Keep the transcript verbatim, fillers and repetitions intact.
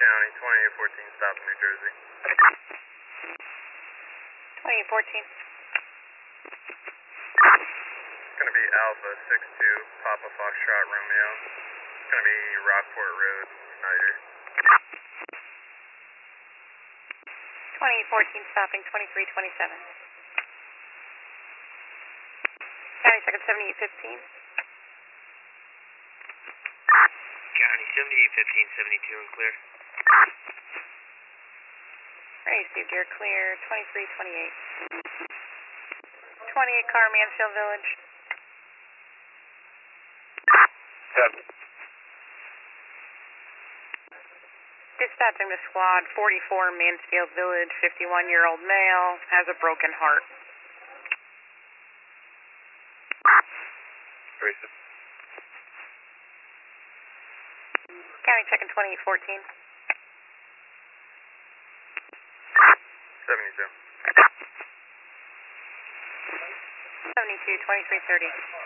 County, twenty-eight fourteen, stop in New Jersey. twenty-eight fourteen. It's going to be Alpha six two, Papa Foxtrot Romeo. It's going to be Rockport Road, Snyder. twenty-eight fourteen, stopping twenty-three twenty-seven. County second seventy-eight fifteen. County seventy-eight fifteen, seventy-two and clear. Ready, received, you're clear, twenty-three twenty-eight. twenty-eight car, Mansfield Village. Seven. Dispatching the squad, forty-four Mansfield Village, fifty-one-year-old male, has a broken heart. Racist. County checking twenty-eight fourteen. seventy-two. seventy-two, twenty-three thirty.